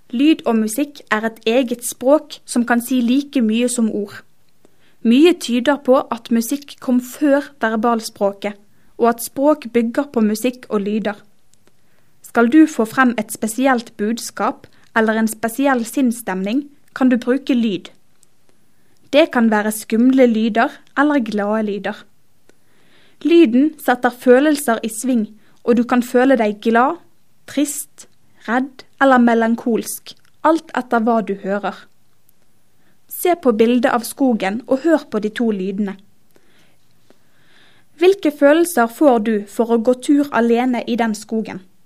Lyd og musikk et eget språk som kan si like mye som ord. Mye tyder på at musikk kom før verbalspråket, og at språk bygger på musikk og lyder. Skal du få frem et spesielt budskap eller en spesiell sinnsstemning, kan du bruke lyd. Det kan være skumle lyder eller glade lyder. Lyden setter følelser i sving, og du kan føle deg glad, trist, redd eller melankolsk, alt etter hva du hører. Se på bildet av skogen og hør på de to lydene. Hvilke følelser får du for å gå tur alene i den skogen?